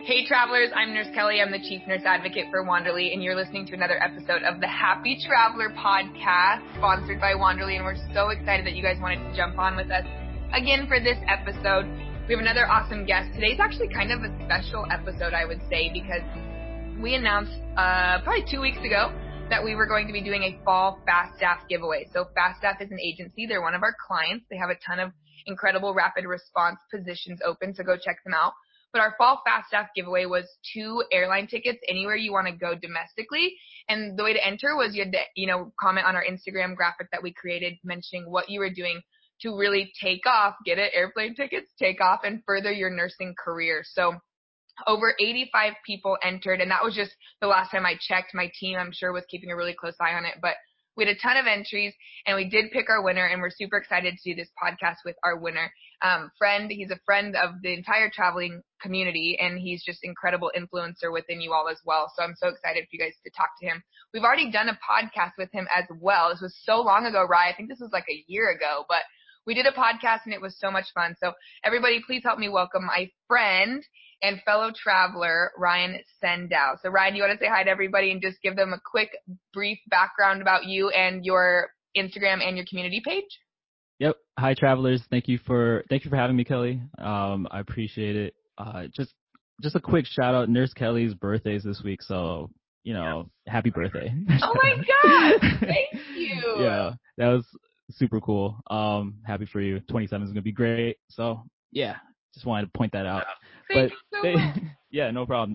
Hey travelers, I'm Nurse Kelly. I'm the Chief Nurse Advocate for Wanderly, and you're listening to another episode of the Happy Traveler Podcast, sponsored by Wanderly, and we're so excited that you guys wanted to jump on with us again for this episode. We have another awesome guest. Today's actually kind of a special episode, I would say, because we announced probably 2 weeks ago that we were going to be doing a fall Fast Staff giveaway. So Fast Staff is an agency. They're one of our clients. They have a ton of incredible rapid response positions open, so go check them out. But our fall Fast Staff giveaway was 2 airline tickets anywhere you want to go domestically. And the way to enter was you had to, comment on our Instagram graphic that we created mentioning what you were doing to really take off, get it, airplane tickets, take off, and further your nursing career. So over 85 people entered, and that was just the last time I checked. My team, I'm sure, was keeping a really close eye on it. But we had a ton of entries, and we did pick our winner, and we're super excited to do this podcast with our winner. He's a friend of the entire traveling community, and he's just incredible influencer within you all as well. So I'm so excited for you guys to talk to him. We've already done a podcast with him as well. This was so long ago, Rye. I think this was like a year ago, but we did a podcast, and it was so much fun. So everybody, please help me welcome my friend and fellow traveler, Ryan Sendow. So Ryan, you want to say hi to everybody and just give them a quick, brief background about you and your Instagram and your community page? Yep. Hi, travelers. Thank you for having me, Kelly. I appreciate it. Just a quick shout out. Nurse Kelly's birthday is this week, so happy birthday. Oh my God! Thank you. Yeah, that was super cool. Happy for you. 27 is gonna be great. So yeah, just wanted to point that out. Thank you so much. Yeah, no problem.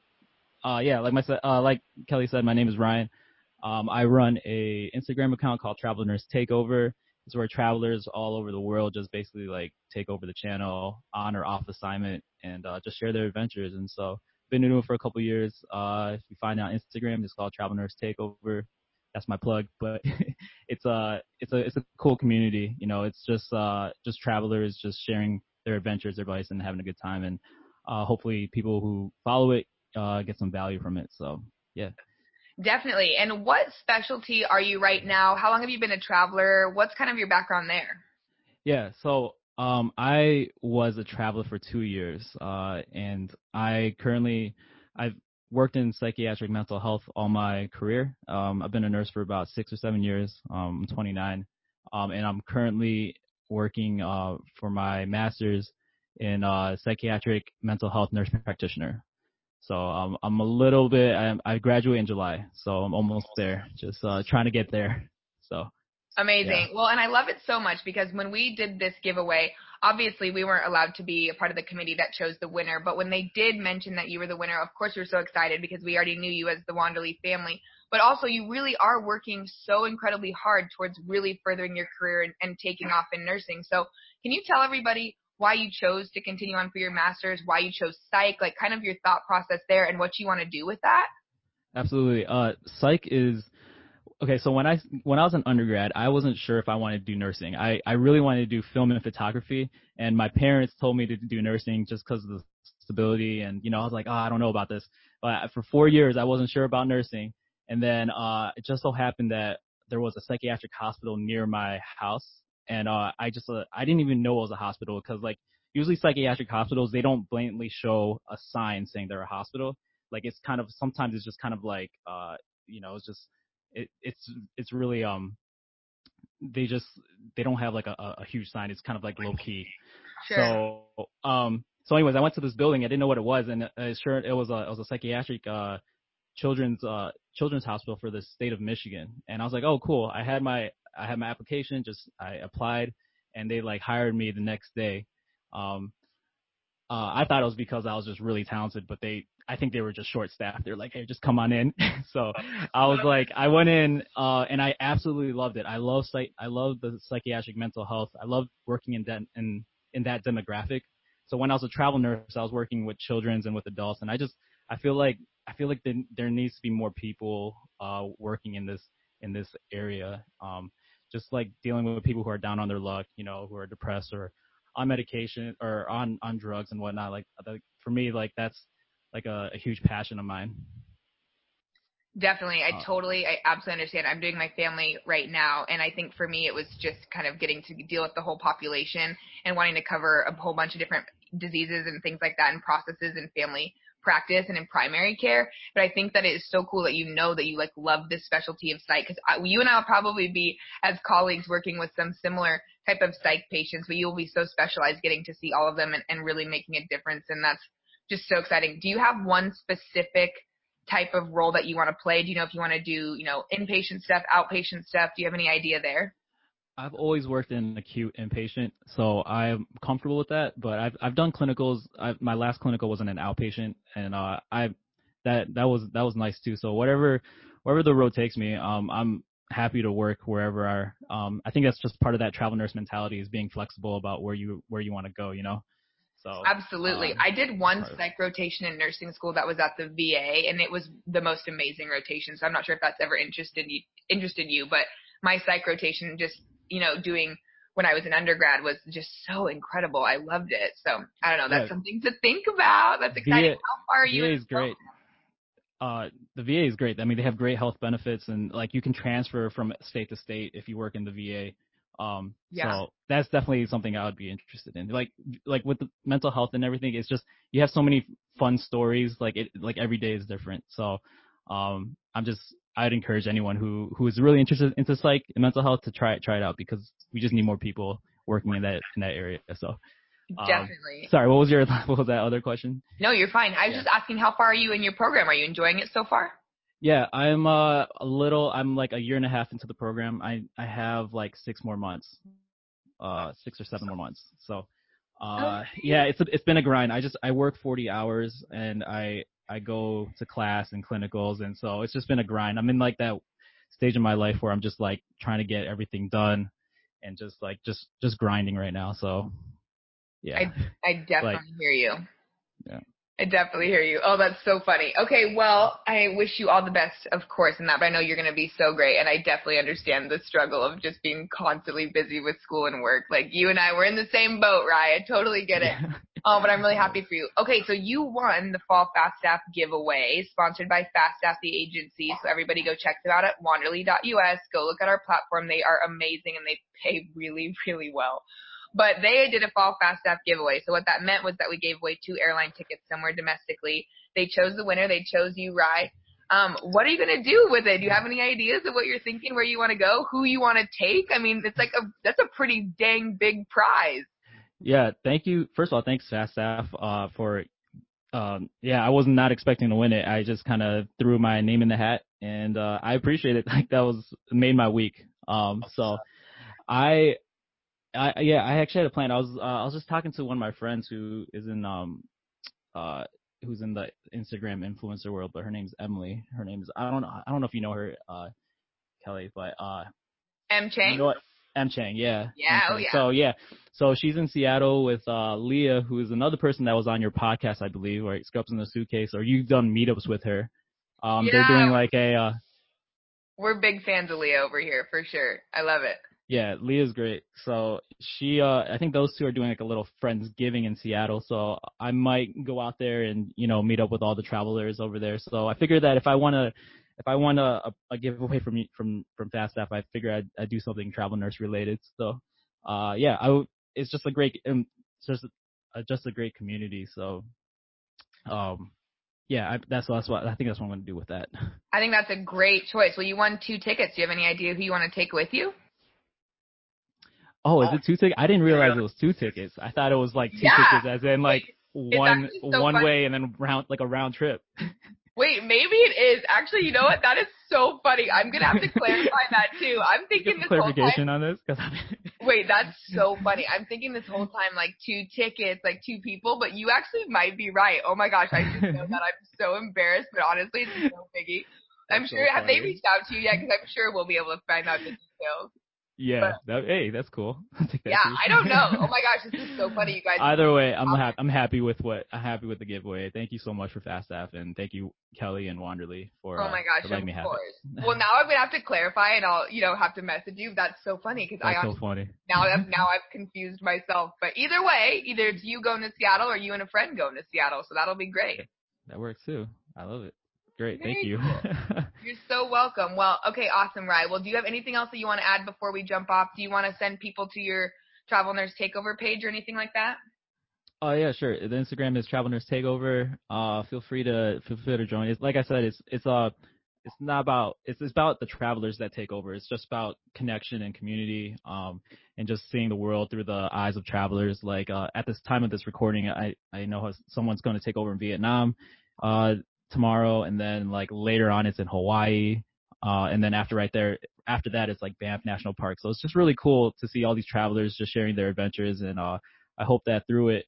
Like Kelly said, my name is Ryan. I run a Instagram account called Travel Nurse Takeover. It's where travelers all over the world just basically like take over the channel on or off assignment and just share their adventures. And so been doing it for a couple of years. If you find it on Instagram, it's called Travel Nurse Takeover. That's my plug, but it's a cool community. It's just travelers just sharing their adventures, their advice, and having a good time. And hopefully people who follow it get some value from it. So yeah. Definitely. And what specialty are you right now? How long have you been a traveler? What's kind of your background there? Yeah, so I was a traveler for 2 years, and I've worked in psychiatric mental health all my career. I've been a nurse for about 6 or 7 years. I'm 29, and I'm currently working for my master's in psychiatric mental health nurse practitioner. So I'm a little bit. I graduate in July, so I'm almost there. Just trying to get there. So amazing. Yeah. Well, and I love it so much because when we did this giveaway, obviously we weren't allowed to be a part of the committee that chose the winner. But when they did mention that you were the winner, of course we were so excited because we already knew you as the Wanderly family. But also you really are working so incredibly hard towards really furthering your career and taking off in nursing. So can you tell everybody why you chose to continue on for your master's, why you chose psych, like kind of your thought process there and what you want to do with that? Absolutely. Psych is okay. So when I was an undergrad, I wasn't sure if I wanted to do nursing. I really wanted to do film and photography, and my parents told me to do nursing just because of the stability. And I was like, I don't know about this. But for 4 years, I wasn't sure about nursing, and then it just so happened that there was a psychiatric hospital near my house, and I didn't even know it was a hospital because like usually psychiatric hospitals, they don't blatantly show a sign saying they're a hospital. Like it's kind of sometimes it's just kind of like it's just it's really they don't have like a huge sign. It's kind of like low key. Sure. So anyways, I went to this building. I didn't know what it was, and it was a psychiatric children's hospital for the state of Michigan. And I was like, oh cool. I had my application. I applied, and they like hired me the next day. I thought it was because I was just really talented, but I think they were just short-staffed. They're like, hey, just come on in. So I went in, and I absolutely loved it. I love the psychiatric mental health. I love working in that demographic. So when I was a travel nurse, I was working with children's and with adults, and I feel like there needs to be more people working in this area. Just like dealing with people who are down on their luck, who are depressed or on medication or on drugs and whatnot. Like for me, like that's like a huge passion of mine. Definitely. I absolutely understand. I'm doing my family right now. And I think for me, it was just kind of getting to deal with the whole population and wanting to cover a whole bunch of different diseases and things like that and processes in family practice and in primary care. But I think that it is so cool that you know that you like love this specialty of psych, because you and I will probably be as colleagues working with some similar type of psych patients, but you will be so specialized getting to see all of them and really making a difference. And that's just so exciting. Do you have one specific type of role that you want to play? Do you know if you want to do, inpatient stuff, outpatient stuff? Do you have any idea there? I've always worked in acute inpatient, so I'm comfortable with that. But I've done clinicals. My last clinical was in an outpatient, and that was nice too. So wherever the road takes me, I'm happy to work wherever. I think that's just part of that travel nurse mentality, is being flexible about where you want to go. So absolutely. I did one psych rotation in nursing school that was at the VA, and it was the most amazing rotation. So I'm not sure if that's ever interested you, but my psych rotation, just doing when I was an undergrad, was just so incredible. I loved it. So I don't know. That's something to think about. That's exciting. How far are you? VA is great. The VA is great. I mean, they have great health benefits, and like you can transfer from state to state if you work in the VA. So that's definitely something I would be interested in. Like with the mental health and everything, it's just, you have so many fun stories. Like every day is different. So, I'd encourage anyone who is really interested into psych and mental health to try it out, because we just need more people working in that area. So, definitely. Sorry, what was that other question? No, you're fine. I was just asking, how far are you in your program? Are you enjoying it so far? Yeah, I'm I'm like a year and a half into the program. I have like 6 more months, 6 or 7 more months. So, yeah, it's been a grind. I work 40 hours, and I go to class and clinicals, and so it's just been a grind. I'm in like that stage in my life where I'm just like trying to get everything done, and just grinding right now. So, yeah. I definitely hear you. Yeah. I definitely hear you. Oh, that's so funny. Okay, well, I wish you all the best, of course, in that, but I know you're going to be so great, and I definitely understand the struggle of just being constantly busy with school and work. Like, you and I were in the same boat, right? I totally get it. Oh, but I'm really happy for you. Okay, so you won the Fall FastStaff giveaway, sponsored by FastStaff, the agency, so everybody go check them out at wanderly.us. Go look at our platform. They are amazing, and they pay really, really well. But they did a Fall FastStaff giveaway. So what that meant was that we gave away 2 airline tickets somewhere domestically. They chose the winner. They chose you, Rye. What are you going to do with it? Do you have any ideas of what you're thinking, where you want to go, who you want to take? I mean, that's a pretty dang big prize. Yeah, thank you. First of all, thanks FastStaff for I was not expecting to win it. I just kind of threw my name in the hat, and I appreciate it. Like, that made my week. So I actually had a plan. I was just talking to one of my friends who is in who's in the Instagram influencer world, but her name's Emily. Her name's, I don't know if you know her, Kelly, but M. Chang. You know what? M. Chang, yeah. Yeah, oh yeah. So she's in Seattle with Leah, who is another person that was on your podcast, I believe, or Scrubs in the Suitcase, or you've done meetups with her. They're doing like a. We're big fans of Leah over here, for sure. I love it. Yeah, Leah's great. So she, I think those two are doing like a little Friendsgiving in Seattle. So I might go out there and meet up with all the travelers over there. So I figured that if I want a giveaway from FastStaff, I figure I'd do something travel nurse related. So, it's just a great, just a great community. So, that's what I think that's what I'm going to do with that. I think that's a great choice. Well, you won 2 tickets. Do you have any idea who you want to take with you? Oh, is it 2 tickets? I didn't realize it was 2 tickets. I thought it was like 2 tickets, as in like one way and then a round trip. Wait, maybe it is. Actually, you know what? That is so funny. I'm going to have to clarify that too. I'm thinking this clarification whole time. on this? Wait, that's so funny. I'm thinking this whole time like 2 tickets, like 2 people, but you actually might be right. Oh my gosh, I just know that. I'm so embarrassed, but honestly, it's no biggie. I'm sure, have they reached out to you yet? Because I'm sure we'll be able to find out the details. Yeah. Hey, that's cool. I don't know. Oh my gosh, this is so funny, you guys. Either way, I'm happy with the giveaway. Thank you so much for FastStaff, and thank you, Kelly and Wanderly, for letting me have it. Well, now I'm gonna have to clarify, and I'll have to message you. That's so funny because so funny. Now I've confused myself. But either way, either it's you going to Seattle or you and a friend going to Seattle, so that'll be great. That works too. I love it. Great. Thank you. You're so welcome. Well, okay, awesome, Rye. Well, do you have anything else that you want to add before we jump off? Do you want to send people to your Travel Nurse Takeover page or anything like that? Oh yeah, sure. The Instagram is Travel Nurse Takeover. Feel free to join. It's like I said, it's not about it's about the travelers that take over. It's just about connection and community, and just seeing the world through the eyes of travelers. Like at this time of this recording, I know someone's going to take over in Vietnam tomorrow, and then like later on it's in Hawaii, and then after that it's like Banff National Park. So it's just really cool to see all these travelers just sharing their adventures, and I hope that through it,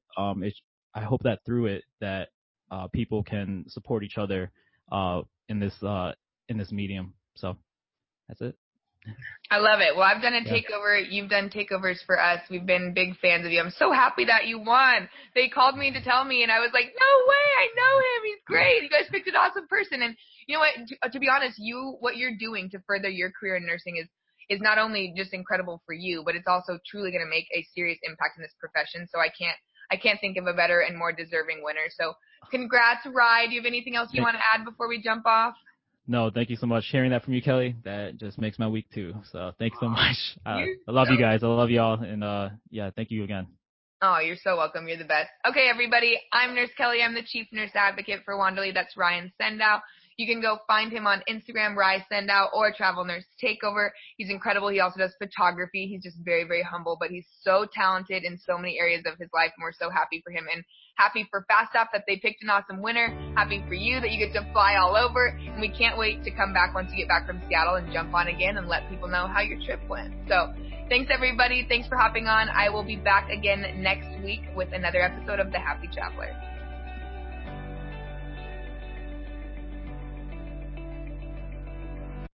that people can support each other in this medium. So that's it. I love it. Well, I've done a Yeah. takeover. You've done takeovers for us. We've been big fans of you. I'm so happy that you won. They called me to tell me, and I was like, no way, I know him. He's great. You guys picked an awesome person. And you know what? To be honest, what you're doing to further your career in nursing is not only just incredible for you, but it's also truly going to make a serious impact in this profession. So I can't think of a better and more deserving winner. So congrats, Rye. Do you have anything else you want to add before we jump off? No, thank you so much. Hearing that from you, Kelly, that just makes my week too. So thanks so much. I love you guys. I love y'all. And yeah, thank you again. Oh, you're so welcome. You're the best. Okay, everybody. I'm Nurse Kelly. I'm the Chief Nurse Advocate for Wanderly. That's Ryan Sendow. You can go find him on Instagram, Ryan Sendow, or Travel Nurse Takeover. He's incredible. He also does photography. He's just very, very humble, but he's so talented in so many areas of his life, and we're so happy for him. And happy for FastStop that they picked an awesome winner. Happy for you that you get to fly all over. And we can't wait to come back once you get back from Seattle and jump on again and let people know how your trip went. So thanks, everybody. Thanks for hopping on. I will be back again next week with another episode of The Happy Traveler.